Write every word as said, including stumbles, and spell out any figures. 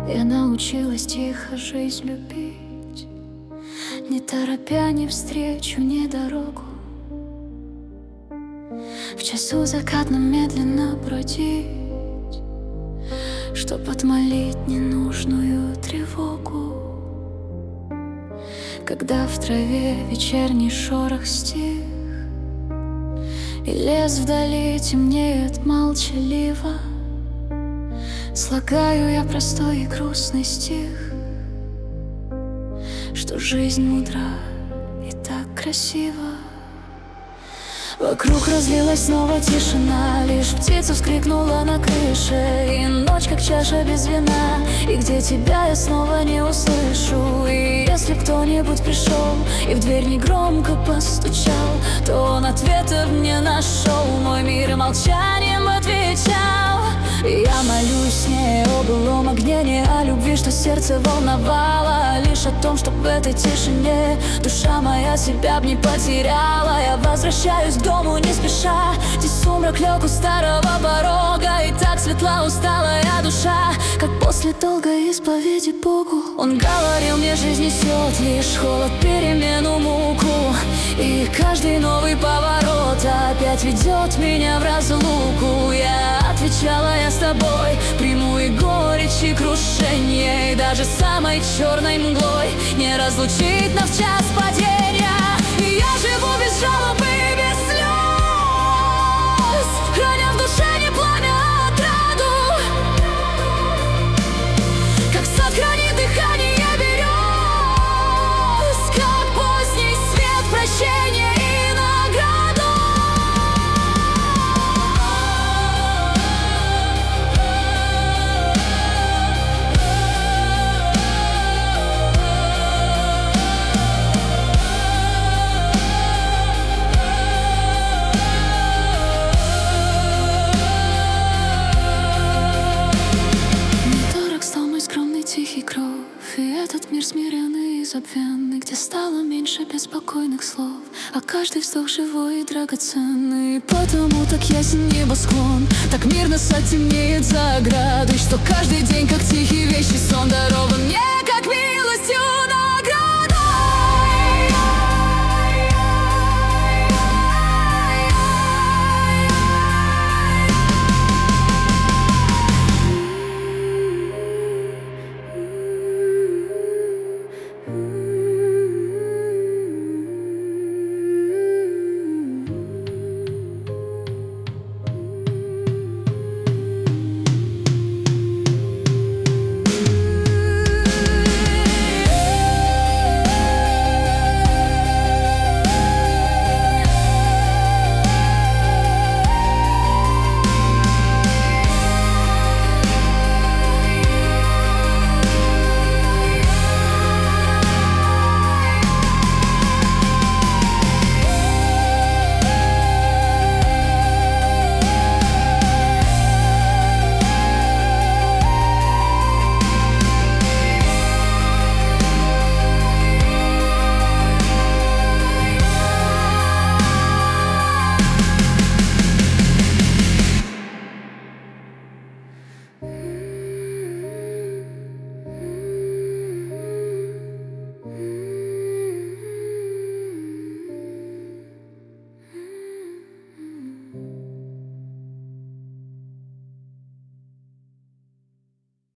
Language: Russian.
Я научилась тихо жизнь любить, не торопя ни встречу, ни дорогу. В часу закатном медленно бродить, чтоб отмолить ненужную тревогу. Когда в траве вечерний шорох стих, и лес вдали темнеет молчаливо, слагаю я простой и грустный стих, что жизнь мудра и так красива. Вокруг разлилась снова тишина, лишь птица вскрикнула на крыше, и ночь как чаша без вина, и где тебя я снова не услышу. И если кто-нибудь пришел и в дверь негромко постучал, то он ответов не нашел, мой мир молчанием отвечал. И я молюсь не о былом огне, не о любви, что сердце волновало, а лишь о том, чтоб в этой тишине душа моя себя б не потеряла. Я возвращаюсь к дому не спеша, здесь сумрак лег у старого порога, и так светла усталая душа, как после долгой исповеди Богу. Он говорил мне, жизнь несет лишь холод, перемену, муку, и каждый новый поворот опять ведет меня в разлуку. Я отвечала, я с тобой приму и горечь, и крушение, и даже самой черной мглой не разлучить нас в час падения. И я живу без жалоб и без слез, храня в душе не пламя, а отраду, как сад хранит дыхание берез, как поздний свет прощения и награду. Тихий кровь, и этот мир смиренный и забвенный, где стало меньше беспокойных слов, а каждый вздох живой и драгоценный. Потому так ясен небосклон, так мирно сад темнеет за оградой, что каждый день, как тихий вещий сон, дарован мне.